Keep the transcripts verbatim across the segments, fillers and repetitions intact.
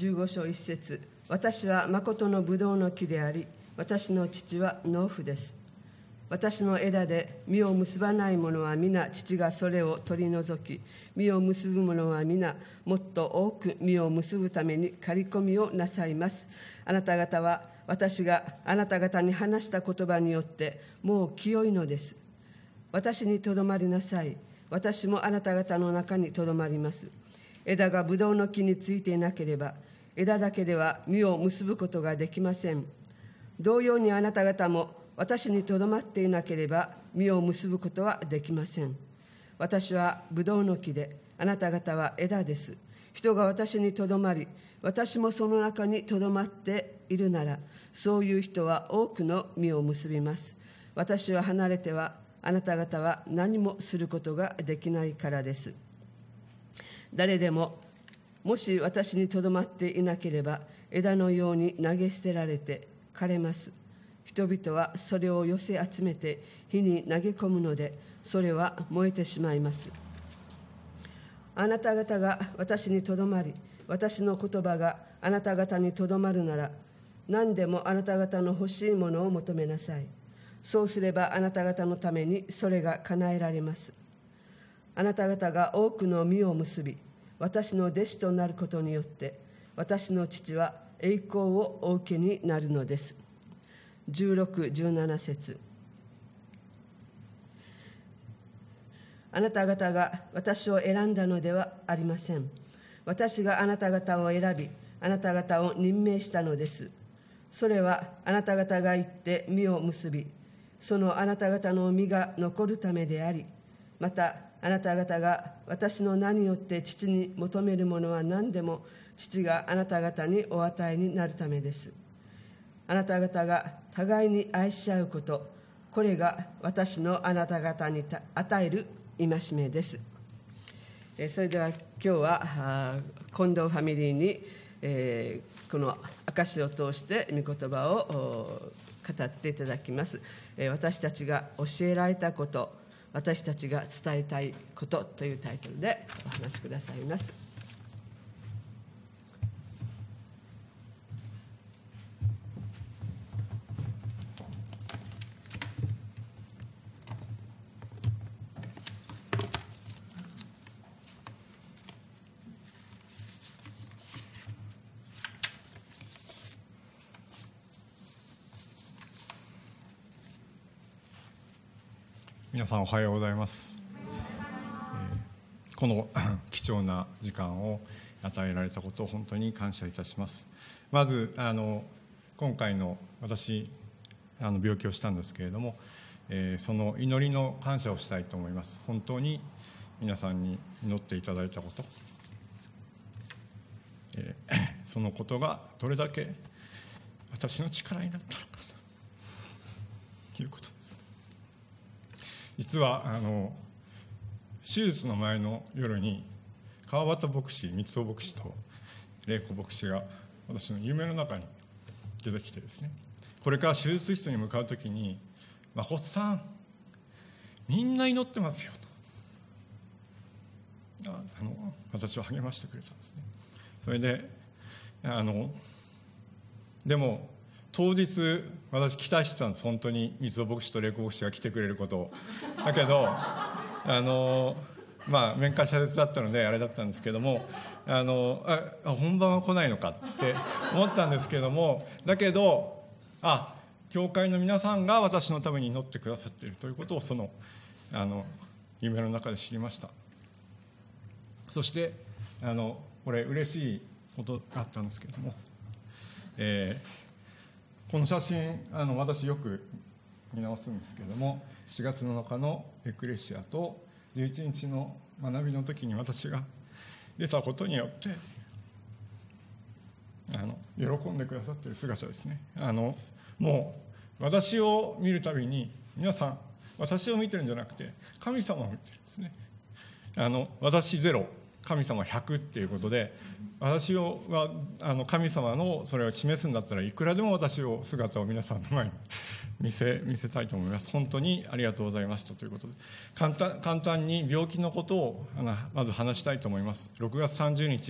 じゅうご章いち節、私は誠のブドウの木であり、私の父は農夫です。私の枝で実を結ばない者は皆父がそれを取り除き、実を結ぶ者は皆もっと多く実を結ぶために刈り込みをなさいます。あなた方は私があなた方に話した言葉によってもう清いのです。私にとどまりなさい。私もあなた方の中にとどまります。枝がブドウの木についていなければ、枝だけでは実を結ぶことができません。同様にあなた方も私にとどまっていなければ実を結ぶことはできません。私はブドウの木で、あなた方は枝です。人が私にとどまり、私もその中にとどまっているなら、そういう人は多くの実を結びます。私は離れては、あなた方は何もすることができないからです。誰でも、もし私にとどまっていなければ、枝のように投げ捨てられて枯れます。人々はそれを寄せ集めて火に投げ込むので、それは燃えてしまいます。あなた方が私にとどまり、私の言葉があなた方にとどまるなら、何でもあなた方の欲しいものを求めなさい。そうすればあなた方のためにそれが叶えられます。あなた方が多くの実を結び、私の弟子となることによって、私の父は栄光をお受けになるのです。じゅうろく、じゅうなな節。あなた方が私を選んだのではありません。私があなた方を選び、あなた方を任命したのです。それはあなた方が行って実を結び、そのあなた方の実が残るためであり、またあなた方が私の名によって父に求めるものは何でも、父があなた方にお与えになるためです。あなた方が互いに愛し合うこと、これが私のあなた方に与える戒めです。それでは今日は近藤ファミリーに、えー、この証を通して御言葉を語っていただきます。私たちが教えられたこと、私たちが伝えたいことというタイトルでお話しくださいます。 皆さんおはようございます。えー、この貴重な時間を与えられたことを本当に感謝いたします。まずあの今回の私あの病気をしたんですけれども、えー、その祈りの感謝をしたいと思います。本当に皆さんに祈っていただいたこと、えー、そのことがどれだけ私の力になったのかということです。実はあの手術の前の夜に川端牧師、三尾牧師と玲子牧師が私の夢の中に出てきてですね、これから手術室に向かうときに、誠さんみんな祈ってますよとああの私を励ましてくれたんですね。それであのでも当日私期待してたんです。本当に三尾牧師と玲子牧師が来てくれることを。だけどあのまあ面会謝絶だったのであれだったんですけども、あのあ本番は来ないのかって思ったんですけども、だけどあ教会の皆さんが私のために祈ってくださっているということをそのあの夢の中で知りました。そしてあのこれ嬉しいことがあったんですけども、えーこの写真あの私よく見直すんですけれども、しがつなのかのエクレシアとじゅういちにちの学びの時に私が出たことによってあの喜んでくださっている姿ですね。あのもう私を見るたびに皆さん私を見てるんじゃなくて神様を見てるんですね。あの私ゼロ神様ひゃくっていうことで、私をはあの神様のそれを示すんだったらいくらでも私を姿を皆さんの前に見せ見せたいと思います。本当にありがとうございましたということで、簡単簡単に病気のことをあのまず話したいと思います。ろくがつさんじゅうにち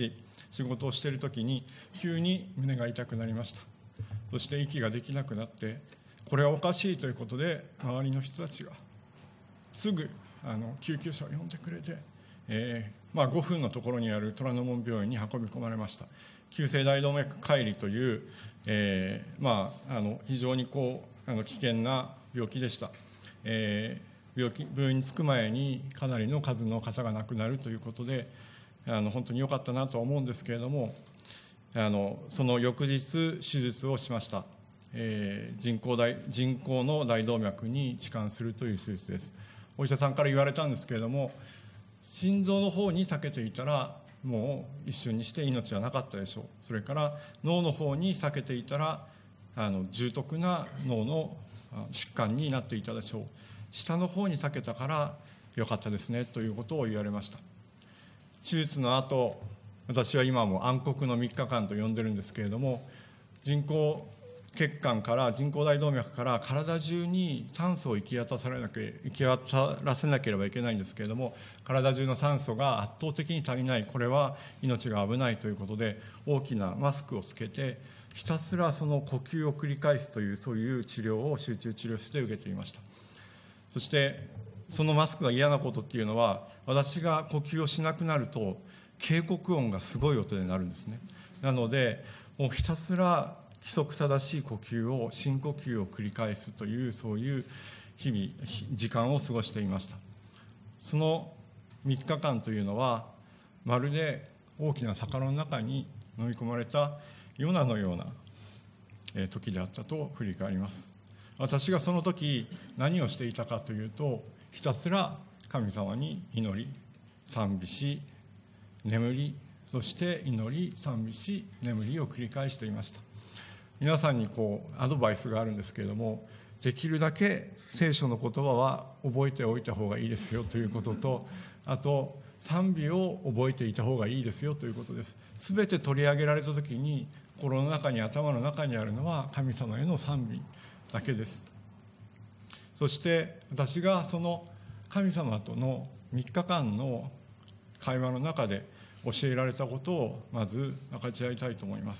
仕事をしている時に急に胸が痛くなりました。そして息ができなくなって、これはおかしいということで周りの人たちがすぐあの救急車を呼んでくれて、えーまあ、ごふんのところにある虎ノ門病院に運び込まれました。急性大動脈解離という、えーまあ、あの非常にこうあの危険な病気でした。えー、病気病院に着く前にかなりの数の方が亡くなるということで、あの本当に良かったなとは思うんですけれども、あのその翌日手術をしました。えー、人工大人工の大動脈に置換するという手術です。お医者さんから言われたんですけれども、心臓の方に避けていたらもう一瞬にして命はなかったでしょう。それから脳の方に避けていたらあの重篤な脳の疾患になっていたでしょう。下の方に避けたからよかったですねということを言われました。手術の後、私は今も暗黒のみっかかんと呼んでるんですけれども、人工血管から人工大動脈から体中に酸素を行き渡されなけ行き渡らせなければいけないんですけれども、体中の酸素が圧倒的に足りない、これは命が危ないということで大きなマスクをつけてひたすらその呼吸を繰り返すというそういう治療を集中治療室で受けていました。そしてそのマスクが嫌なことっていうのは、私が呼吸をしなくなると警告音がすごい音で鳴るんですね。なのでもうひたすら規則正しい呼吸を深呼吸を繰り返すというそういう日々時間を過ごしていました。そのみっかかんというのはまるで大きな魚の中に飲み込まれたヨナのような時であったと振り返ります。私がその時何をしていたかというと、ひたすら神様に祈り賛美し眠り、そして祈り賛美し眠りを繰り返していました。皆さんにこうアドバイスがあるんですけれども、できるだけ聖書の言葉は覚えておいた方がいいですよということと、あと賛美を覚えていた方がいいですよということです。すべて取り上げられたときに心の中に頭の中にあるのは神様への賛美だけです。そして私がその神様とのみっかかんの会話の中で教えられたことをまず分かち合いたいと思います。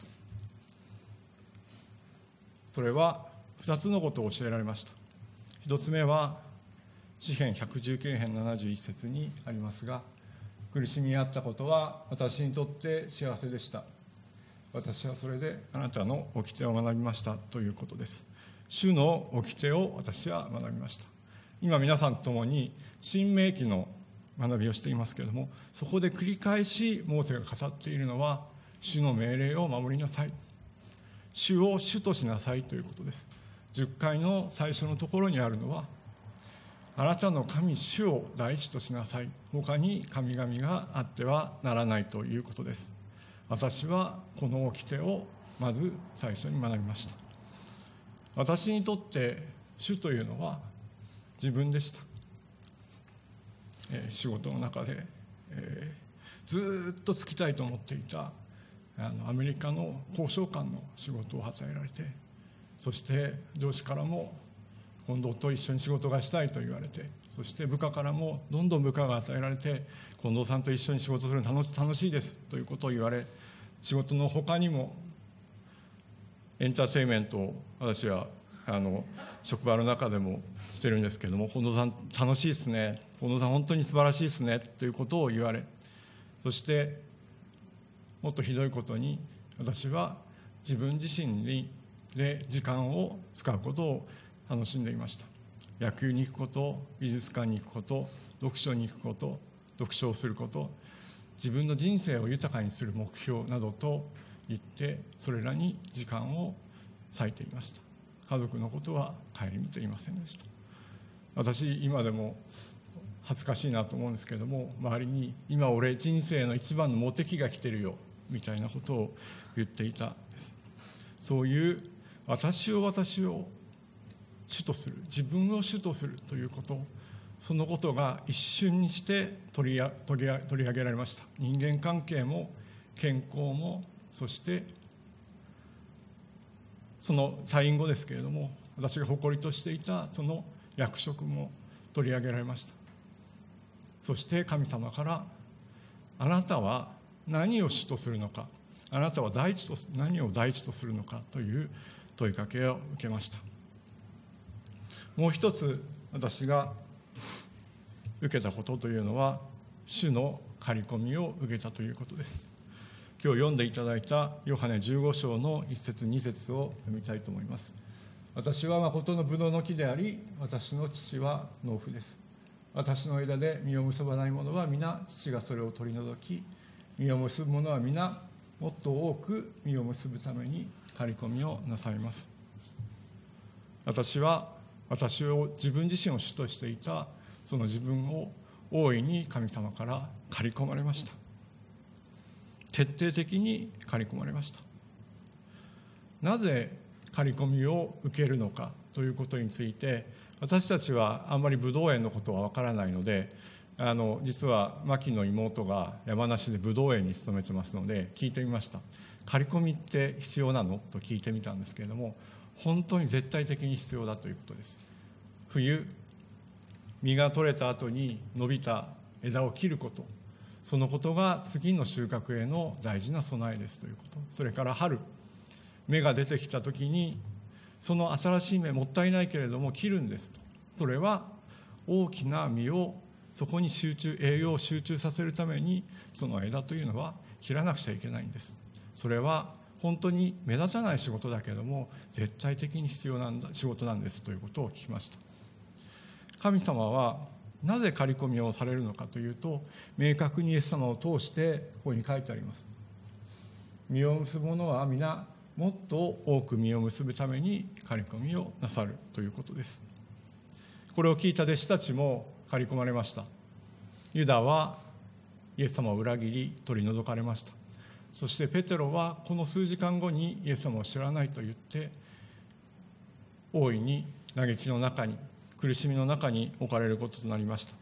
それはふたつのことを教えられました。ひとつめは詩編ひゃくじゅうきゅう編ななじゅういち節にありますが、苦しみにあったことは私にとって幸せでした。私はそれであなたの掟を学びましたということです。主の掟を私は学びました。今皆さんと共に新明記の学びをしていますけれども、そこで繰り返しモーセが語っているのは、主の命令を守りなさい、主を主としなさいということです。じゅっかいの最初のところにあるのは、あなたの神主を第一としなさい、他に神々があってはならないということです。私はこの掟をまず最初に学びました。私にとって主というのは自分でした。えー、仕事の中で、えー、ずっと就きたいと思っていたあのアメリカの交渉官の仕事を与えられて、そして上司からも近藤と一緒に仕事がしたいと言われて、そして部下からもどんどん部下が与えられて、近藤さんと一緒に仕事するの楽楽しいですということを言われ、仕事の他にもエンターテインメントを私はあの職場の中でもしてるんですけれども、近藤さん楽しいですね、近藤さん本当に素晴らしいですねということを言われ、そしてもっとひどいことに私は自分自身にで時間を使うことを楽しんでいました。野球に行くこと、美術館に行くこと、読書に行くこと、読書をすること、自分の人生を豊かにする目標などと言って、それらに時間を割いていました。家族のことは顧みていませんでした。私今でも恥ずかしいなと思うんですけれども、周りに今俺人生の一番のモテ期が来てるよみたいなことを言っていたんです。そういう私を私を主とする、自分を主とするということ、そのことが一瞬にして取りや取り取り上げられました。人間関係も健康も、そしてその退院後ですけれども、私が誇りとしていたその役職も取り上げられました。そして神様から、あなたは何を主とするのか、あなたは第一と何を第一とするのかという問いかけを受けました。もう一つ私が受けたことというのは、主の刈り込みを受けたということです。今日読んでいただいたヨハネじゅうご章の一節二節を読みたいと思います。私は誠のブドウの木であり、私の父は農夫です。私の枝で実を結ばない者は皆父がそれを取り除き、実を結ぶ者は皆もっと多く実を結ぶために刈り込みをなさいます。私は私を自分自身を主としていたその自分を大いに神様から刈り込まれました。徹底的に刈り込まれました。なぜ刈り込みを受けるのかということについて、私たちはあんまりブドウ園のことはわからないので、あの実は牧の妹が山梨でブドウ園に勤めてますので聞いてみました。刈り込みって必要なのと聞いてみたんですけれども、本当に絶対的に必要だということです。冬、実が取れた後に伸びた枝を切ること、そのことが次の収穫への大事な備えですということ。それから春、芽が出てきた時にその新しい芽もったいないけれども切るんですと。それは大きな実をそこに集中栄養を集中させるために、その枝というのは切らなくちゃいけないんです。それは本当に目立たない仕事だけども絶対的に必要なんだ仕事なんですということを聞きました。神様はなぜ刈り込みをされるのかというと、明確にイエス様を通してここに書いてあります。実を結ぶ者は皆もっと多く実を結ぶために刈り込みをなさるということです。これを聞いた弟子たちも刈り込まれました。ユダはイエス様を裏切り取り除かれました。そしてペテロはこの数時間後にイエス様を知らないと言って大いに嘆きの中に、苦しみの中に置かれることとなりました。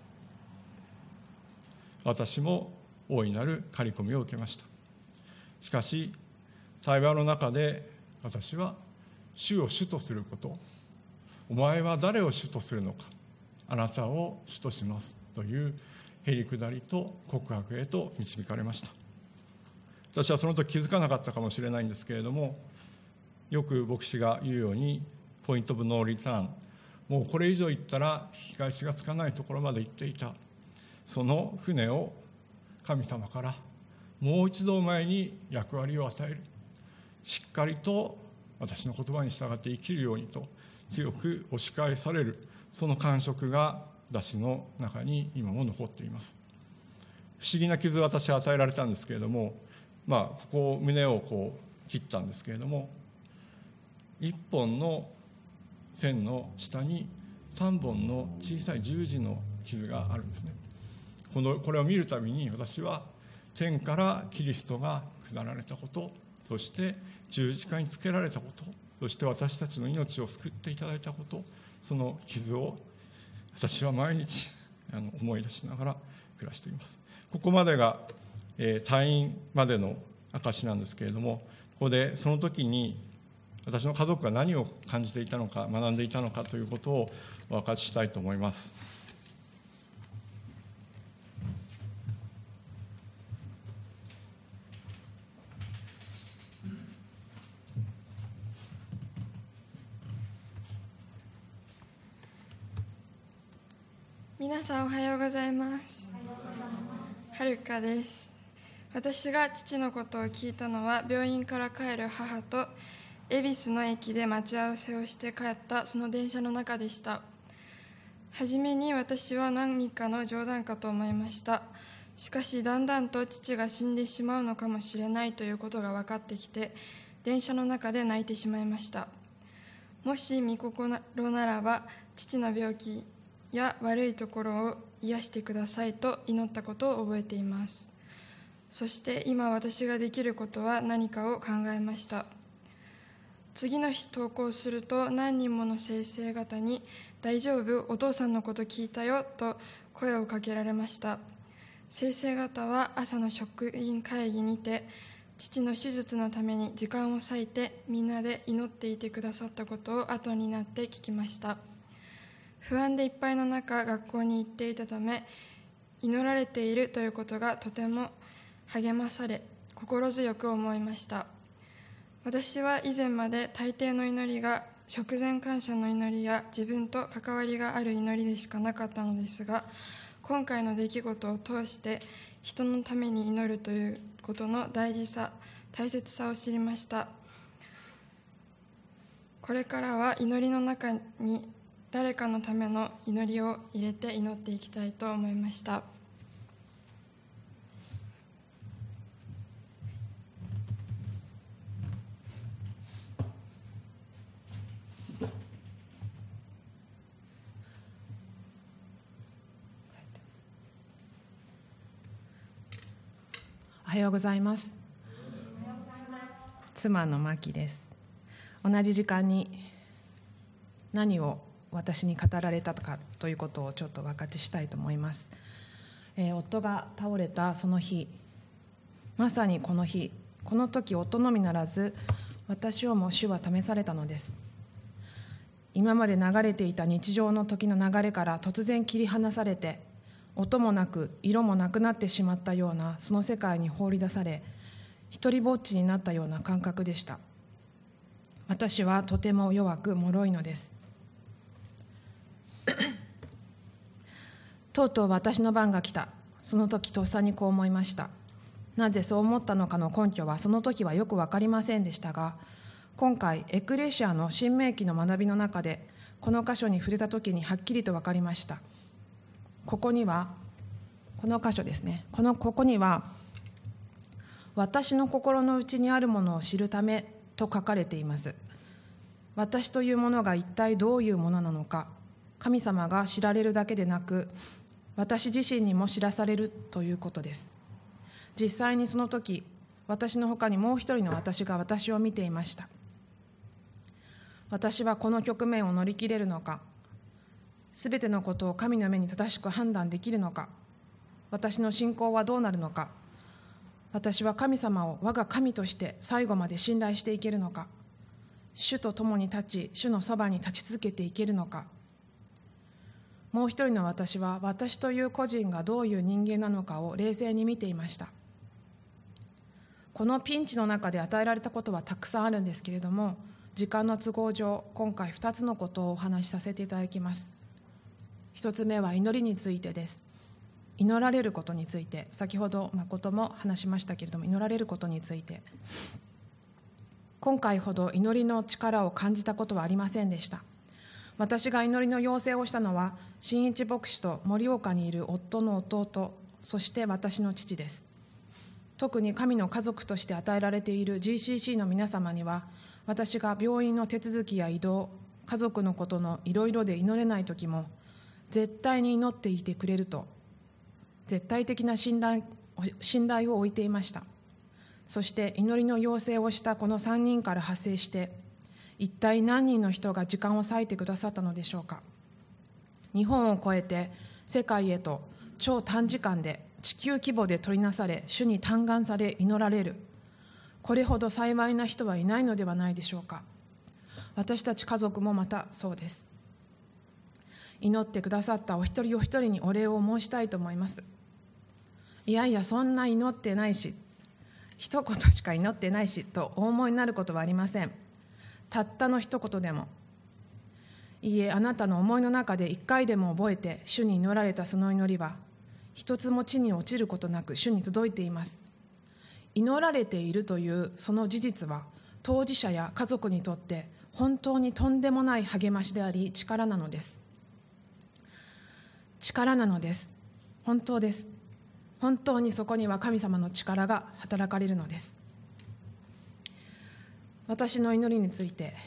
私も大いなる刈り込みを受けました。しかし対話の中で私は主を主とすること、お前は誰を主とするのか、あなたを主としますというへりくだりと告白へと導かれました。私はその時気づかなかったかもしれないんですけれども、よく牧師が言うようにポイントオブノーリターン、もうこれ以上行ったら引き返しがつかないところまで行っていた、その船を神様からもう一度お前に役割を与える、しっかりと私の言葉に従って生きるようにと強く押し返される、その感触が私の中に今も残っています。不思議な傷を私は与えられたんですけれども、まあここを胸をこう切ったんですけれども、一本の線の下に三本の小さい十字の傷があるんですね。このこれを見るたびに私は天からキリストが下られたこと、そして十字架につけられたこと、そして私たちの命を救っていただいたこと、その傷を私は毎日あの思い出しながら暮らしています。ここまでが、えー、退院までの証なんですけれども、ここでその時に私の家族が何を感じていたのか、学んでいたのかということをお分かちしたいと思います。 皆さんおはようございます。はるかです。私が父のことを聞いたのは、病院から帰る母と恵比寿の駅で待ち合わせをして帰ったその電車の中でした。はじめに私は何かの冗談かと思いました。しかしだんだんと父が死んでしまうのかもしれないということが分かってきて、電車の中で泣いてしまいました。もし御心ならば父の病気や悪いところを癒してくださいと祈ったことを覚えています。そして今私ができることは何かを考えました。次の日登校すると、何人もの先生方に大丈夫、お父さんのこと聞いたよと声をかけられました。先生方は朝の職員会議にて父の手術のために時間を割いてみんなで祈っていてくださったことを後になって聞きました。不安でいっぱいの中、学校に行っていたため、祈られているということがとても励まされ、心強く思いました。私は以前まで大抵の祈りが食前感謝の祈りや自分と関わりがある祈りでしかなかったのですが、今回の出来事を通して人のために祈るということの大事さ、大切さを知りました。これからは祈りの中に誰かのための祈りを入れて祈っていきたいと思いました。 おはようございます。妻のマキです。同じ時間に何を私に語られたかということをちょっと分かちしたいと思います。えー、夫が倒れたその日、まさにこの日、この時夫のみならず私をも主は試されたのです。今まで流れていた日常の時の流れから突然切り離されて、音もなく色もなくなってしまったようなその世界に放り出され、一りぼっちになったような感覚でした。私はとても弱く脆いのですとうとう私の番が来た。その時とっさにこう思いました。なぜそう思ったのかの根拠はその時はよく分かりませんでしたが、今回エクレシアの新明記の学びの中でこの箇所に触れた時にはっきりと分かりました。ここには、この箇所ですね、このここには私の心の内にあるものを知るためと書かれています。私というものが一体どういうものなのか、神様が知られるだけでなく私自身にも知らされるということです。実際にその時、私の他にもう一人の私が私を見ていました。私はこの局面を乗り切れるのか、すべてのことを神の目に正しく判断できるのか、私の信仰はどうなるのか、私は神様を我が神として最後まで信頼していけるのか、主と共に立ち主のそばに立ち続けていけるのか。もう一人の私は私という個人がどういう人間なのかを冷静に見ていました。このピンチの中で与えられたことはたくさんあるんですけれども、時間の都合上今回ふたつのことをお話しさせていただきます。一つ目は祈りについてです。祈られることについて、先ほど誠も話しましたけれども、祈られることについて、今回ほど祈りの力を感じたことはありませんでした。私が祈りの要請をしたのは、新一牧師と盛岡にいる夫の弟、そして私の父です。特に神の家族として与えられている ジーシーシー の皆様には、私が病院の手続きや移動、家族のことのいろいろで祈れない時も、絶対に祈っていてくれると絶対的な信頼、信頼を置いていました。そして祈りの要請をしたこのさんにんから派生して、一体何人の人が時間を割いてくださったのでしょうか。日本を超えて世界へと超短時間で地球規模で取りなされ、主に嘆願され祈られる、これほど幸いな人はいないのではないでしょうか。私たち家族もまたそうです。祈ってくださったお一人お一人にお礼を申したいと思います。いやいや、そんな祈ってないし、一言しか祈ってないしとお思いになることはありません。たったの一言でも、いいえ、あなたの思いの中で一回でも覚えて主に祈られたその祈りは、一つも地に落ちることなく主に届いています。祈られているというその事実は、当事者や家族にとって本当にとんでもない励ましであり、力なのです。力なのです。本当です。本当にそこには神様の力が働かれるのです。私の祈りについて、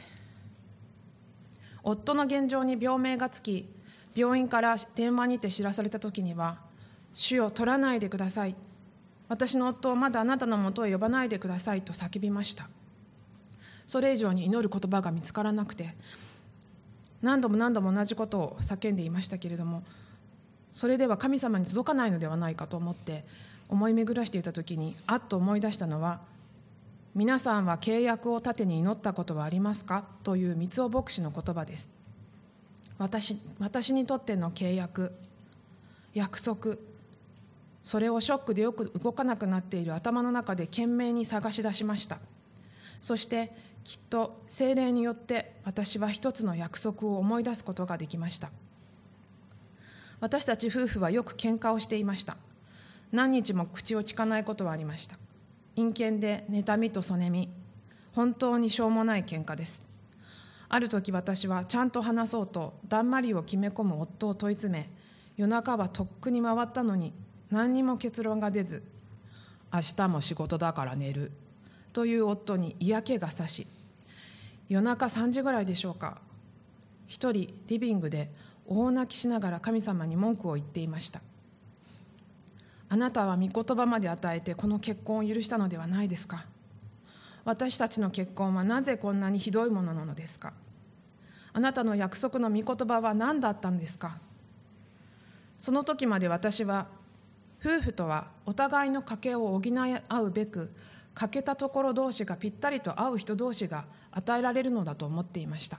夫の現状に病名がつき、病院から電話にて知らされたときには、主よ、取らないでください、私の夫をまだあなたのもとへ呼ばないでくださいと叫びました。それ以上に祈る言葉が見つからなくて、何度も何度も同じことを叫んでいましたけれども、それでは神様に届かないのではないかと思って思い巡らしていたときに、あっと思い出したのは、皆さんは契約を盾に祈ったことはありますかという三尾牧師の言葉です。私、私にとっての契約、約束、 それをショックでよく動かなくなっている頭の中で懸命に探し出しました。そしてきっと聖霊によって私は一つの約束を思い出すことができました。私たち夫婦はよく喧嘩をしていました。何日も口を聞かないことはありました。陰険で妬みとそねみ、本当にしょうもない喧嘩です。ある時私はちゃんと話そうとだんまりを決め込む夫を問い詰め、夜中はとっくに回ったのに何にも結論が出ず、明日も仕事だから寝るという夫に嫌気がさし、夜中さんじぐらいでしょうか、一人リビングで大泣きしながら神様に文句を言っていました。あなたは御言葉まで与えてこの結婚を許したのではないですか。私たちの結婚はなぜこんなにひどいものなのですか。あなたの約束の御言葉は何だったんですか。その時まで私は夫婦とはお互いの欠けを補い合うべく、欠けたところ同士がぴったりと合う人同士が与えられるのだと思っていました。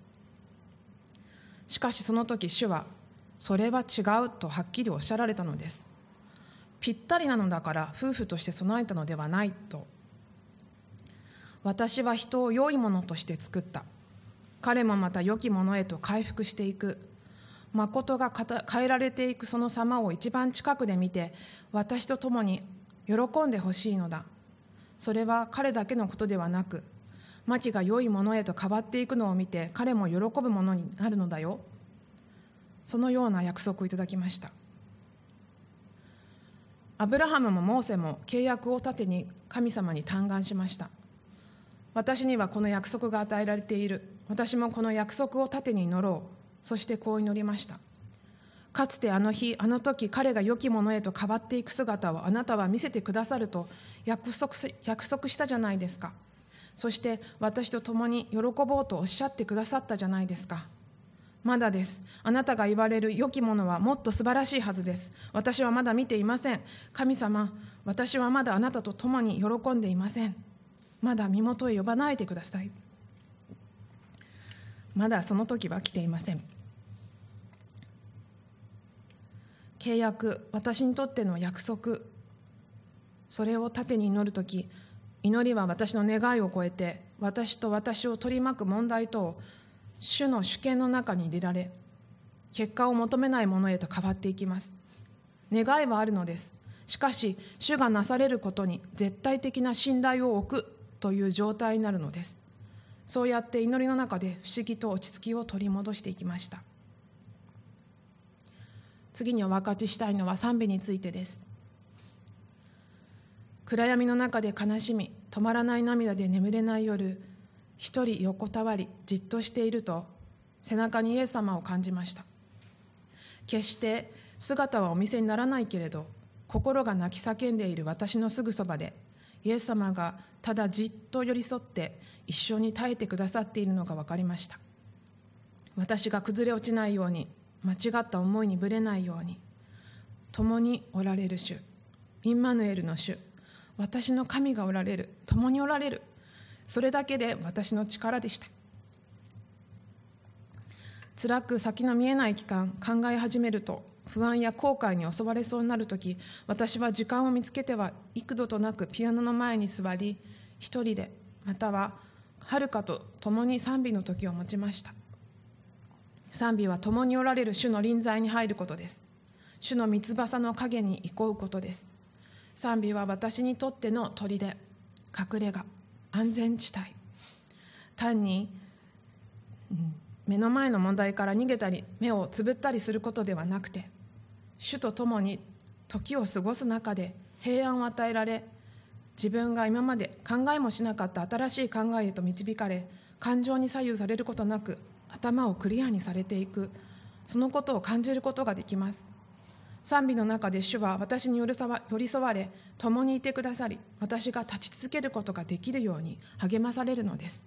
しかしその時主はそれは違うとはっきりおっしゃられたのです。ぴったりなのだから夫婦として備えたのではないと。私は人を良いものとして作った。彼もまた良きものへと回復していく。誠が変えられていくその様を一番近くで見て、私と共に喜んでほしいのだ。それは彼だけのことではなく、マキが良いものへと変わっていくのを見て彼も喜ぶものになるのだよ。そのような約束をいただきました。アブラハムもモーセも契約を盾に神様に嘆願しました。私にはこの約束が与えられている。私もこの約束を盾に祈ろう。そしてこう祈りました。かつてあの日、あの時、彼が良きものへと変わっていく姿をあなたは見せてくださると約束、約束したじゃないですか。そして私と共に喜ぼうとおっしゃってくださったじゃないですか。まだです。あなたが言われる良きものはもっと素晴らしいはずです。私はまだ見ていません。神様、私はまだあなたと共に喜んでいません。まだ身元へ呼ばないでください。まだその時は来ていません。契約、私にとっての約束、それを盾に祈るとき、祈りは私の願いを超えて、私と私を取り巻く問題とを主の主権の中に入れられ、結果を求めないものへと変わっていきます。願いはあるのです。しかし、主がなされることに絶対的な信頼を置くという状態になるのです。そうやって祈りの中で不思議と落ち着きを取り戻していきました。次にお分かちしたいのは賛美についてです。暗闇の中で悲しみ、止まらない涙で眠れない夜、一人横たわりじっとしていると、背中にイエス様を感じました。決して姿はお見せにならないけれど、心が泣き叫んでいる私のすぐそばで、イエス様がただじっと寄り添って一緒に耐えてくださっているのが分かりました。私が崩れ落ちないように、間違った思いにぶれないように、共におられる主、インマヌエルの主、私の神がおられる、共におられる、それだけで私の力でした。辛く先の見えない期間、考え始めると不安や後悔に襲われそうになるとき、私は時間を見つけては幾度となくピアノの前に座り、一人でまたははるかと共に賛美の時を持ちました。賛美は共におられる主の臨在に入ることです。主の三翼の影に憩うことです。賛美は私にとっての砦、隠れ家、安全地帯。単に、うん、目の前の問題から逃げたり目をつぶったりすることではなくて、主と共に時を過ごす中で平安を与えられ、自分が今まで考えもしなかった新しい考えへと導かれ、感情に左右されることなく頭をクリアにされていく、そのことを感じることができます。賛美の中で主は私に寄り添われ、共にいてくださり、私が立ち続けることができるように励まされるのです。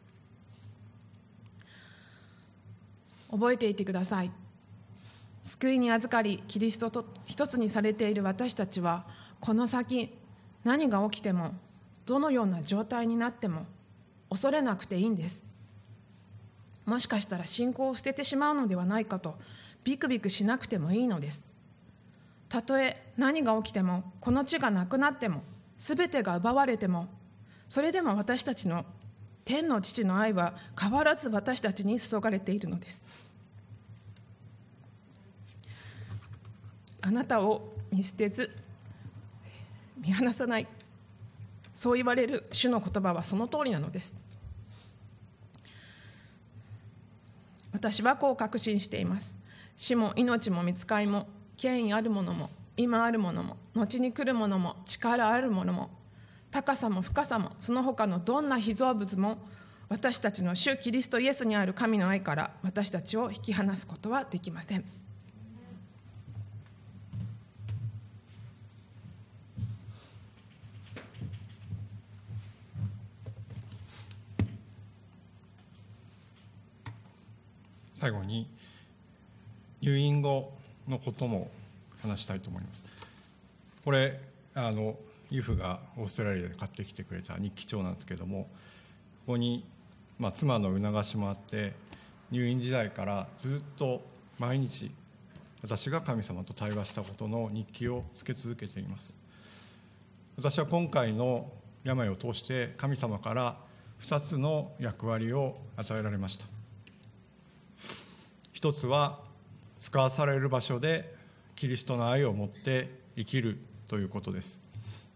覚えていてください。救いに預かり、キリストと一つにされている私たちは、この先何が起きても、どのような状態になっても恐れなくていいんです。もしかしたら信仰を捨ててしまうのではないかとビクビクしなくてもいいのです。 たとえ何が起きても、この地がなくなっても、すべてが奪われても、それでも私たちの天の父の愛は変わらず私たちに注がれているのです。あなたを見捨てず見放さない、そう言われる主の言葉はその通りなのです。私はこう確信しています。死も命も御使いも、権威あるものも今あるものも後に来るものも力あるものも、高さも深さもその他のどんな被造物も、私たちの主キリストイエスにある神の愛から私たちを引き離すことはできません。 最後に入院後のことも話したいと思います。これあのユフがオーストラリアで買ってきてくれた日記帳なんですけれども、ここに、まあ、妻の促しもあって入院時代からずっと毎日私が神様と対話したことの日記をつけ続けています。私は今回の病を通して神様からふたつの役割を与えられました。一つは使わされる場所でキリストの愛を持って生きるということです。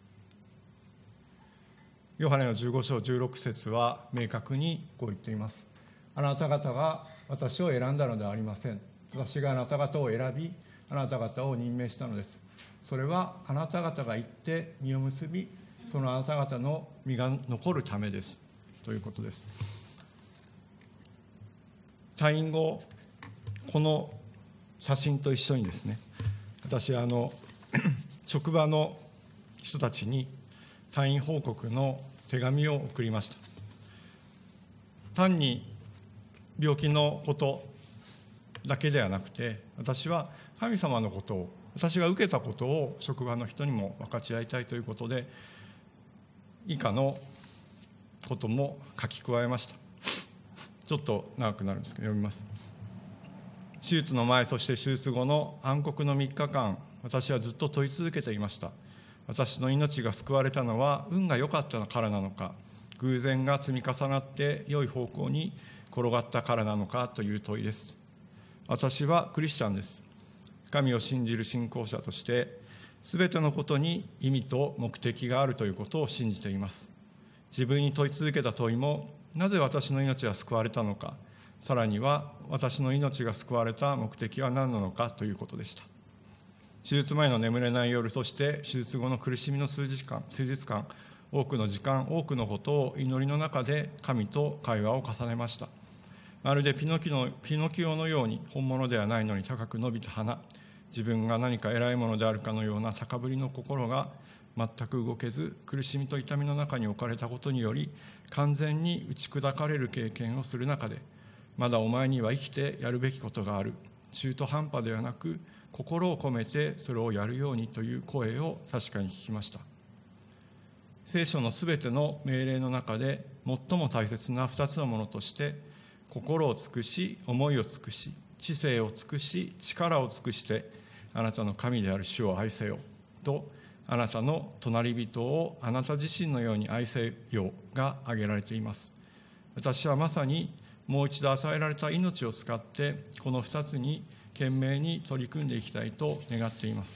ヨハネのじゅうご章じゅうろく節は明確にこう言っています。あなた方が私を選んだのではありません。私があなた方を選び、あなた方を任命したのです。それはあなた方が行って実を結び、そのあなた方の実が残るためですということです。退院後、この写真と一緒にですね、私あの職場の人たちに退院報告の手紙を送りました。単に病気のことだけではなくて、私は神様のことを、私が受けたことを職場の人にも分かち合いたいということで、以下のことも書き加えました。ちょっと長くなるんですけど読みます。手術の前、そして手術後の暗黒のみっかかん、私はずっと問い続けていました。私の命が救われたのは運が良かったからなのか、偶然が積み重なって良い方向に転がったからなのかという問いです。私はクリスチャンです。神を信じる信仰者として、すべてのことに意味と目的があるということを信じています。自分に問い続けた問いも、なぜ私の命は救われたのか、さらには私の命が救われた目的は何なのかということでした。手術前の眠れない夜、そして手術後の苦しみの数日間、数日間、多くの時間、多くのことを祈りの中で神と会話を重ねました。まるでピノキオの、ピノキオのように本物ではないのに高く伸びた鼻、自分が何か偉いものであるかのような高ぶりの心が全く動けず、苦しみと痛みの中に置かれたことにより完全に打ち砕かれる経験をする中で、まだお前には生きてやるべきことがある、中途半端ではなく心を込めてそれをやるようにという声を確かに聞きました。聖書のすべての命令の中で最も大切なふたつのものとして、心を尽くし、思いを尽くし、知性を尽くし、力を尽くしてあなたの神である主を愛せよと、あなたの隣人をあなた自身のように愛せよが挙げられています。私はまさにもう一度与えられた命を使ってこのふたつに懸命に取り組んでいきたいと願っています。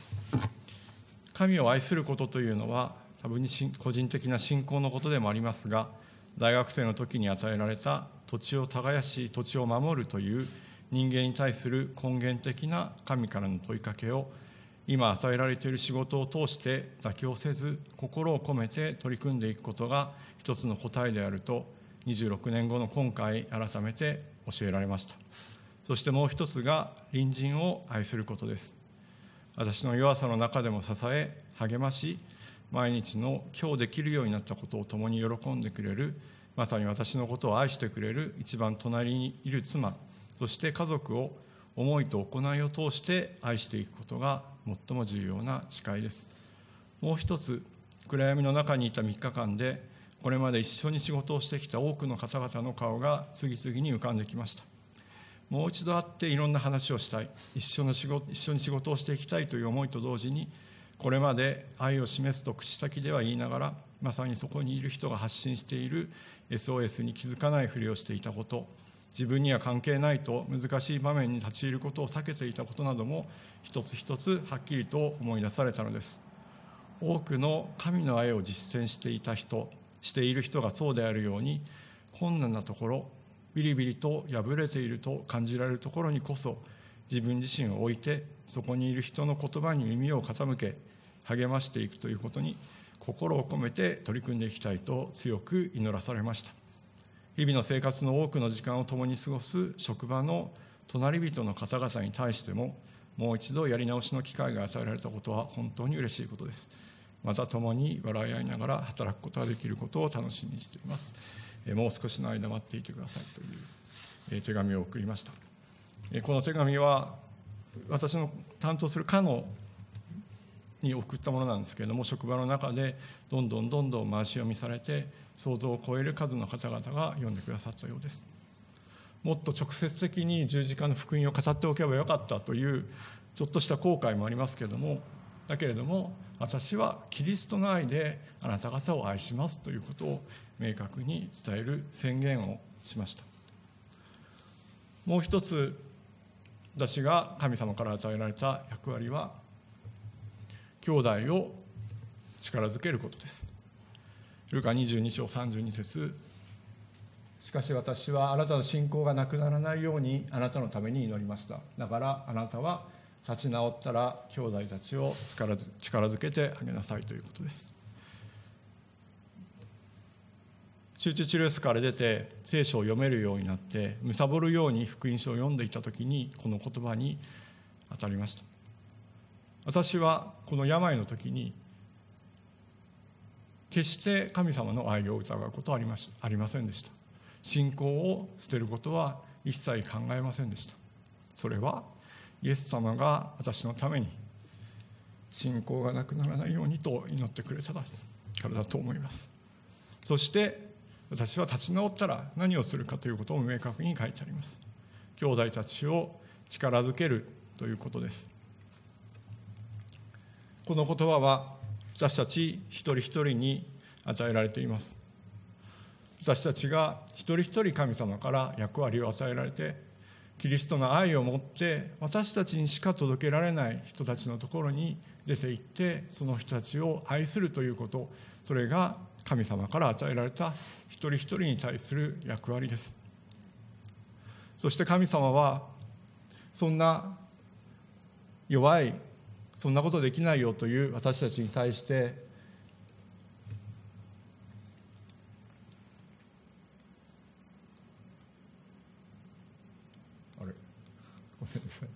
神を愛することというのは多分に個人的な信仰のことでもありますが、大学生の時に与えられた土地を耕し土地を守るという人間に対する根源的な神からの問いかけを、今与えられている仕事を通して妥協せず心を込めて取り組んでいくことが一つの答えであると、にじゅうろくねんごの今回改めて教えられました。そしてもう一つが隣人を愛することです。私の弱さの中でも支え励まし、毎日の今日できるようになったことを共に喜んでくれる、まさに私のことを愛してくれる一番隣にいる妻、そして家族を思いと行いを通して愛していくことが最も重要な誓いです。もう一つ、暗闇の中にいたみっかかんでこれまで一緒に仕事をしてきた多くの方々の顔が次々に浮かんできました。 もう一度会っていろんな話をしたい、一緒の仕事、一緒に仕事をしていきたいという思いと同時に、これまで愛を示すと口先では言いながら、まさにそこにいる人が発信している エスオーエス に気づかないふりをしていたこと、自分には関係ないと難しい場面に立ち入ることを避けていたことなども一つ一つはっきりと思い出されたのです。多くの神の愛を実践していた人、している人がそうであるように、困難なところ、ビリビリと破れていると感じられるところにこそ、自分自身を置いて、そこにいる人の言葉に耳を傾け、励ましていくということに、心を込めて取り組んでいきたいと強く祈らされました。日々の生活の多くの時間を共に過ごす職場の隣人の方々に対しても、もう一度やり直しの機会が与えられたことは本当に嬉しいことです。また共に笑い合いながら働くことができることを楽しみにしています。もう少しの間待っていてくださいという手紙を送りました。この手紙は私の担当する課のに送ったものなんですけれども、職場の中でどんどんどんどん回し読みされて、想像を超える数の方々が読んでくださったようです。もっと直接的に十字架の福音を語っておけばよかったというちょっとした後悔もありますけれども、だけれども私はキリストの愛であなた方を愛しますということを明確に伝える宣言をしました。もう一つ、私が神様から与えられた役割は、兄弟を力づけることです。ルカにじゅうに章さんじゅうに節、しかし私はあなたの信仰がなくならないようにあなたのために祈りました。だからあなたは立ち直ったら兄弟たちを力づ、力づけてあげなさいということです。集中治療室から出て聖書を読めるようになって、貪るように福音書を読んでいたときにこの言葉に当たりました。私はこの病の時に決して神様の愛を疑うことはありまし、ありませんでした。信仰を捨てることは一切考えませんでした。それはイエス様が私のために信仰がなくならないようにと祈ってくれたからだと思います。そして私は立ち直ったら何をするかということを明確に書いてあります。兄弟たちを力づけるということです。この言葉は私たち一人一人に与えられています。私たちが一人一人神様から役割を与えられて、キリストの愛を持って私たちにしか届けられない人たちのところに出て行って、その人たちを愛するということ、それが神様から与えられた一人一人に対する役割です。そして神様はそんな弱い、そんなことできないよという私たちに対して、あれごめんなさい、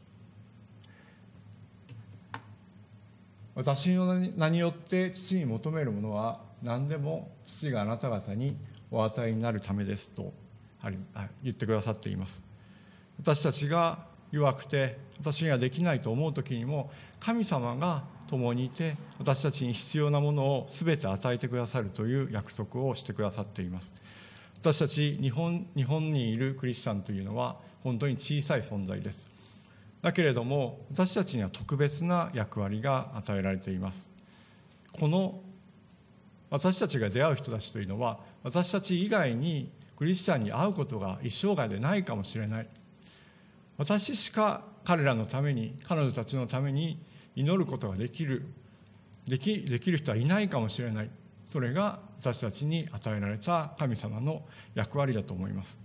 私の名によって父に求めるものは何でも父があなた方にお与えになるためですと言ってくださっています。私たちが弱くて私にはできないと思う時にも、神様が共にいて私たちに必要なものを全て与えてくださるという約束をしてくださっています。私たち日本、日本にいるクリスチャンというのは本当に小さい存在です。だけれども私たちには特別な役割が与えられています。この私たちが出会う人たちというのは、私たち以外にクリスチャンに会うことが一生涯でないかもしれない。私しか彼らのために、彼女たちのために祈ることができる、でき、できる人はいないかもしれない。それが私たちに与えられた神様の役割だと思います。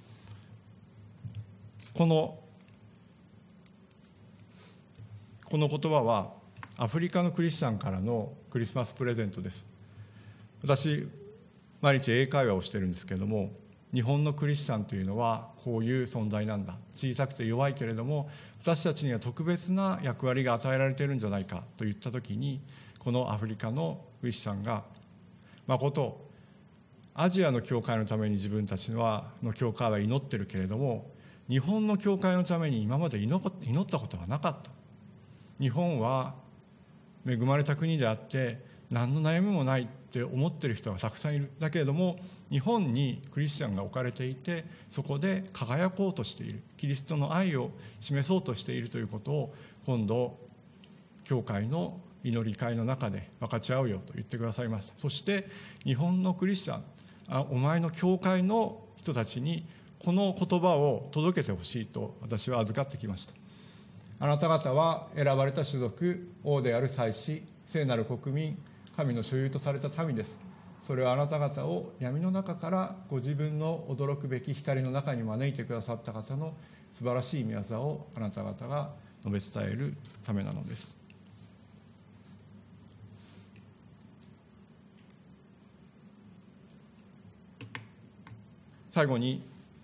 このこの言葉はアフリカのクリスチャンからのクリスマスプレゼントです。私毎日英会話をしているんですけれども、日本のクリスチャンというのはこういう存在なんだ、小さくて弱いけれども私たちには特別な役割が与えられているんじゃないかと言ったときに、このアフリカのクリスチャンが、まことアジアの教会のために自分たちの教会は祈ってるけれども、日本の教会のために今まで祈ったことはなかった。日本は恵まれた国であって、 何の悩みもないって思っている人がたくさんいる。だけれども日本にクリスチャンが置かれていて、そこで輝こうとしている、キリストの愛を示そうとしているということを今度教会の祈り会の中で分かち合うよと言ってくださいました。そして日本のクリスチャン、あお前の教会の人たちにこの言葉を届けてほしいと私は預かってきました。あなた方は選ばれた種族、王である祭司、聖なる国民、神の所有とされた民です。それはあなた方を闇の中からご自分の驚くべき光の中に招いてくださった方の素晴らしい御業をあなた方が述べ伝えるためなのです。最後に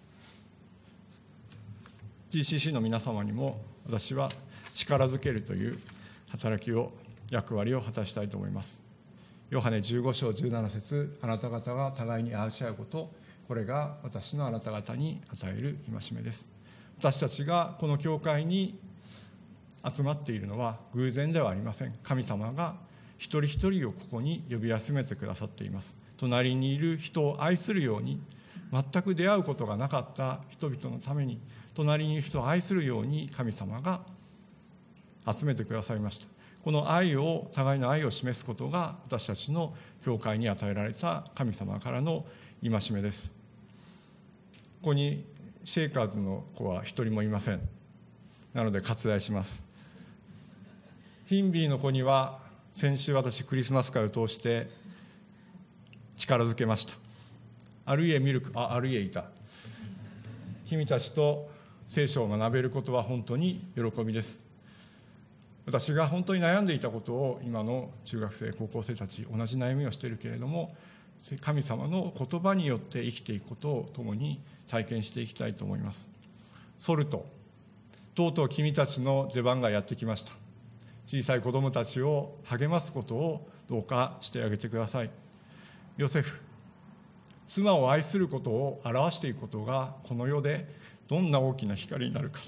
ジーシーシー の皆様にも私は力づけるという働きを、役割を果たしたいと思います。ヨハネじゅうご章じゅうなな節、あなた方が互いに愛し合うこと、これが私のあなた方に与える戒めです。私たちがこの教会に集まっているのは偶然ではありません。神様が一人一人をここに呼び集めてくださっています。隣にいる人を愛するように、全く出会うことがなかった人々のために隣にいる人を愛するように神様が集めてくださいました。この愛を、互いの愛を示すことが私たちの教会に与えられた神様からの戒めです。ここにシェイカーズの子は一人もいません。なので割愛します。ヒンビーの子には先週私クリスマス会を通して力づけました。あるいはミルク、あ、あるいはいた。君たちと聖書を学べることは本当に喜びです。私が本当に悩んでいたことを今の中学生、高校生たち、同じ悩みをしているけれども、神様の言葉によって生きていくことを共に体験していきたいと思います。ソルト、とうとう君たちの出番がやってきました。小さい子供たちを励ますことをどうかしてあげてください。ヨセフ、妻を愛することを表していくことがこの世でどんな大きな光になるか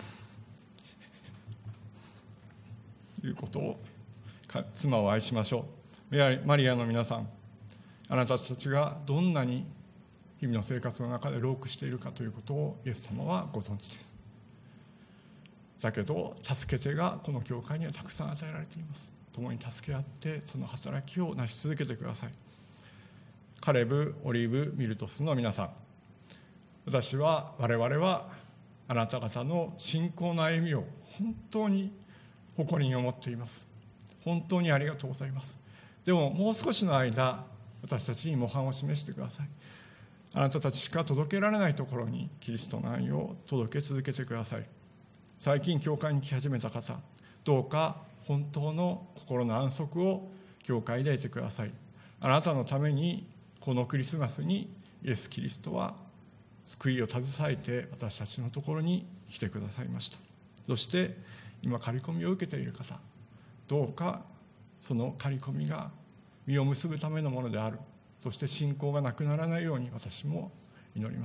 ということを、妻を愛しましょう。マリアの皆さん、あなたたちがどんなに日々の生活の中で労苦しているかということをイエス様はご存知です。だけど助け手がこの教会にはたくさん与えられています。共に助け合ってその働きを成し続けてください。カレブ、オリーブ、ミルトスの皆さん、私は我々はあなた方の信仰の歩みを本当に誇りに思っています。本当にありがとうございます。でももう少しの間、私たちに模範を示してください。あなたたちしか届けられないところにキリストの愛を届け続けてください。最近教会に来始めた方、どうか本当の心の安息を教会で得てください。あなたのためにこのクリスマスにイエス・キリストは救いを携えて私たちのところに来てくださいました。そして今刈り込みを受けている方、どうかその刈り込みが実を結ぶためのものである、そして信仰がなくならないように私も祈ります。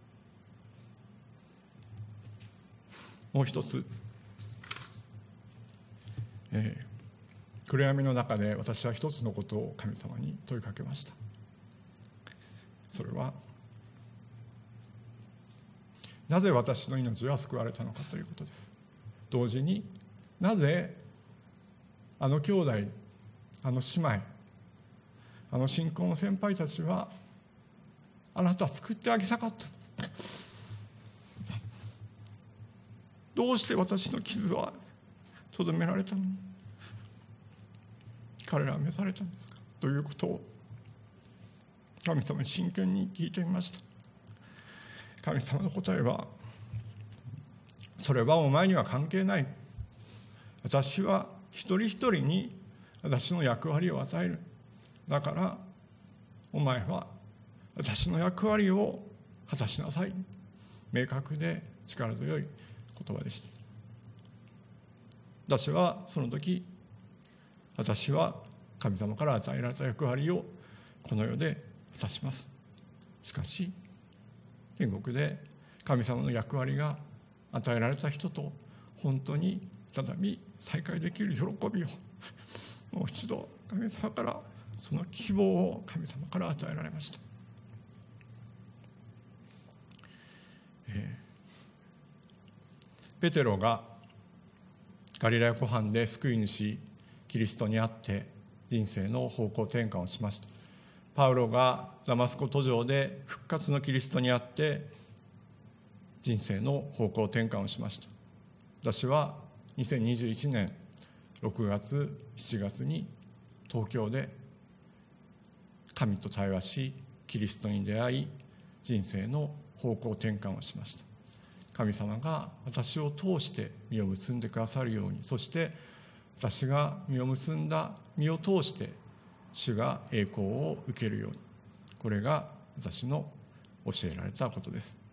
もう一つ、えー、暗闇の中で私は一つのことを神様に問いかけました。それはなぜ私の命は救われたのかということです。同時になぜあの兄弟、あの姉妹、あの信仰の先輩たちはあなたは救ってあげたかった。どうして私の傷はとどめられたのに彼らは召されたんですかということを神様に真剣に聞いてみました。神様の答えは、それはお前には関係ない。私は一人一人に私の役割を与える。だからお前は私の役割を果たしなさい。明確で力強い言葉でした。私はその時、私は神様から与えられた役割をこの世で果たします。しかし天国で神様の役割が与えられた人と本当に再び再会できる喜びをもう一度神様からその希望を神様から与えられました。えー、ペテロがガリラヤ湖畔で救い主キリストにあって人生の方向転換をしました。パウロがダマスコ途上で復活のキリストにあって人生の方向転換をしました。私はにせんにじゅういちねんろくがつしちがつに東京で神と対話しキリストに出会い人生の方向転換をしました。神様が私を通して実を結んでくださるように、そして私が実を結んだ実を通して主が栄光を受けるように、これが私の教えられたことです。